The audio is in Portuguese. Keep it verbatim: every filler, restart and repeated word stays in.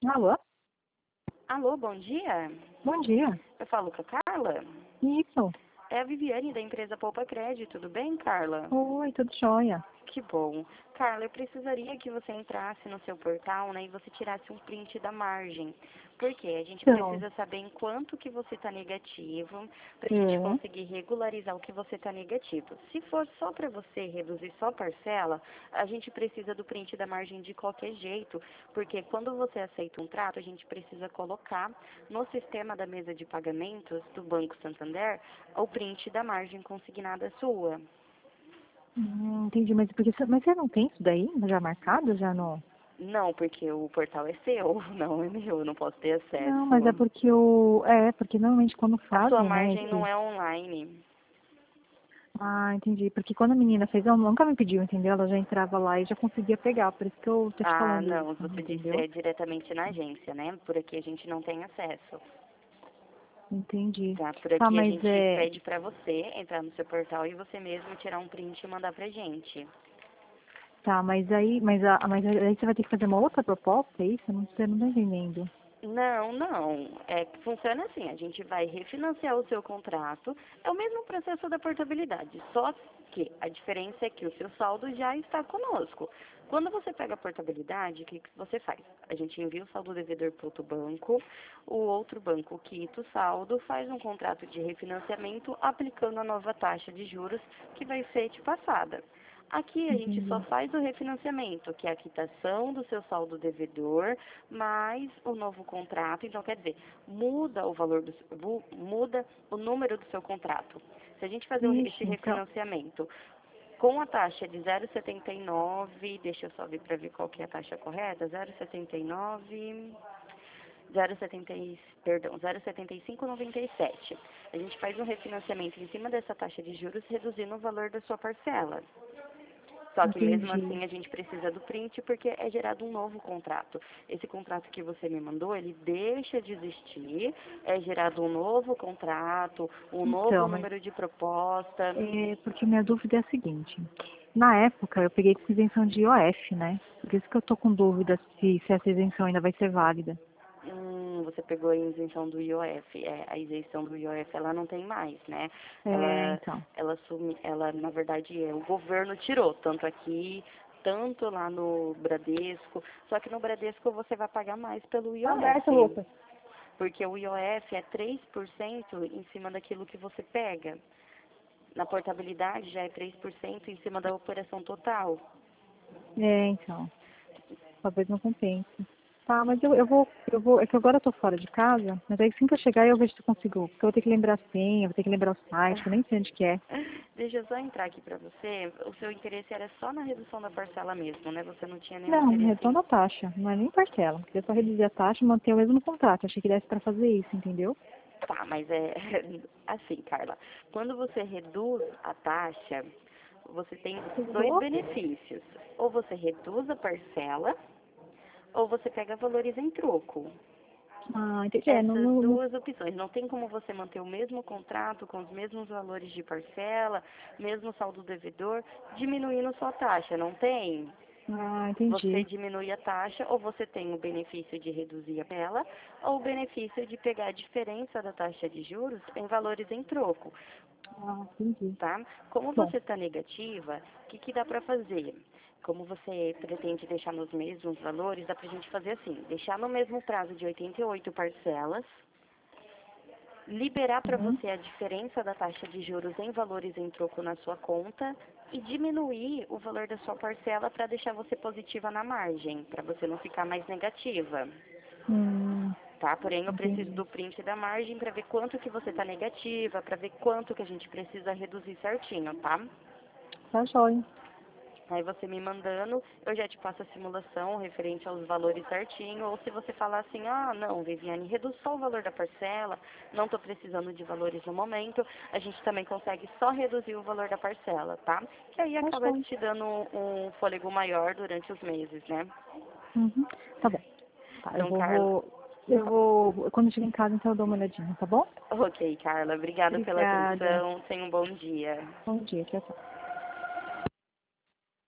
Alô? Alô, bom dia. Bom dia. Eu falo com a Carla? Isso. É a Viviane da empresa Poupa Crédito, tudo bem, Carla? Oi, tudo jóia. Que bom. Carla, eu precisaria que você entrasse no seu portal, né, e você tirasse um print da margem. Por quê? A gente Então, precisa saber em quanto que você está negativo, para a gente é. conseguir regularizar o que você está negativo. Se for só para você reduzir só parcela, a gente precisa do print da margem de qualquer jeito, porque quando você aceita um trato, a gente precisa colocar no sistema da mesa de pagamentos do Banco Santander o print da margem consignada sua. Hum, entendi, mas, porque, você- mas você não tem isso daí já marcado? Já não? Não, porque o portal é seu, não é meu, eu não posso ter Não, mas é acesso. porque o. É, porque normalmente quando A sua fazem, né, margem não esse. é online. Ah, entendi. Porque quando a menina fez, ela nunca me pediu, entendeu? Ela já entrava lá e já conseguia pegar. Por isso que eu tô te Ah, falando não, isso, você disse entendeu? é diretamente na agência, né? Por aqui a gente não tem acesso. Entendi. Tá? Por Tá, aqui a mas gente é. pede pra você entrar no seu portal e você mesmo tirar um print e mandar pra gente. Tá, mas aí, mas, a, mas aí você vai ter que fazer uma outra proposta, é isso? Eu não, você não tá entendendo. Não, não. É que funciona assim, a gente vai refinanciar o seu contrato, é o mesmo processo da portabilidade, só que a diferença é que o seu saldo já está conosco. Quando você pega a portabilidade, o que, que você faz? A gente envia o saldo devedor para outro banco, o outro banco quita o saldo, faz um contrato de refinanciamento aplicando a nova taxa de juros que vai ser te passada. Aqui a gente só Entendi. faz o refinanciamento, que é a quitação do seu saldo devedor, mais o novo contrato. Então, quer dizer, muda o valor do, bu- muda o número do seu contrato. Se a gente fazer o re- esse Ixi, então. refinanciamento com a taxa de zero vírgula setenta e nove, deixa eu só ver para ver qual que é a taxa correta, zero vírgula setenta e nove, zero vírgula setenta, e- perdão, zero vírgula setenta e cinco noventa e sete. A gente faz um refinanciamento em cima dessa taxa de juros, reduzindo o valor da sua parcela. Só que mesmo Entendi. assim a gente precisa do print porque é gerado um novo contrato. Esse contrato que você me mandou, ele deixa de existir, é gerado um novo contrato, um novo Então, mas número de proposta. é porque minha dúvida é a seguinte. Na época eu peguei com isenção de I O F, né? Por isso que eu tô com dúvida se, se essa isenção ainda vai ser válida. Hum, você pegou a isenção do I O F. É, a isenção do I O F ela não tem mais, né? É, Ela, então. ela, sumi, ela na verdade, é, o governo tirou, tanto aqui, tanto lá no Bradesco. Só que no Bradesco você vai pagar mais pelo Aberta, I O F. Lucas. Porque o I O F é três por cento em cima daquilo que você pega. Na portabilidade já é três por cento em cima da operação total. É, então. Talvez não compense. Tá, mas eu, eu vou, eu vou, é que agora eu tô fora de casa, mas aí assim que eu chegar eu vejo se eu consigo, porque eu vou ter que lembrar a senha, vou ter que lembrar o site, que eu nem sei onde que é. Deixa eu só entrar aqui para você. O seu interesse era só na redução da parcela mesmo, né? Você não tinha nenhum Não, interesse redução em... da taxa, não é nem parcela. Queria só reduzir a taxa e manter o mesmo contrato. Achei que desse pra fazer isso, entendeu? Tá, mas é assim, Carla. Quando você reduz a taxa, você tem dois Vou. benefícios. Ou você reduz a parcela, ou você pega valores em troco. Ah, entendi. É, não, Essas não, não- duas opções. Não tem como você manter o mesmo contrato com os mesmos valores de parcela, mesmo saldo devedor, diminuindo sua taxa, não tem? Ah, Você entendi. diminui a taxa ou você tem o benefício de reduzir a tela ou o benefício de pegar a diferença da taxa de juros em valores em troco, Ah, entendi. tá? Como Bom, você está negativa, o que, que dá para fazer? Como você pretende deixar nos mesmos valores, dá para a gente fazer assim, deixar no mesmo prazo de oitenta e oito parcelas, liberar para uhum. você a diferença da taxa de juros em valores em troco na sua conta e diminuir o valor da sua parcela para deixar você positiva na margem, para você não ficar mais negativa, Hum, tá? Porém, eu preciso entendi. do print da margem para ver quanto que você está negativa, para ver quanto que a gente precisa reduzir certinho, tá? Tá jóia. Aí você me mandando, eu já te passo a simulação referente aos valores certinho, ou se você falar assim, ah, não, Viviane, reduz só o valor da parcela, não estou precisando de valores no momento, a gente também consegue só reduzir o valor da parcela, tá? Que aí Tá acaba jóia. te dando um fôlego maior durante os meses, né? Uhum. Tá bom. Tá, eu Então, vou, Carla, vou, eu vou, quando eu chegar em casa, então eu dou uma olhadinha, tá bom? ok, Carla, obrigada pela Obrigada. atenção, tenha um bom dia. Bom dia, tchau, tchau.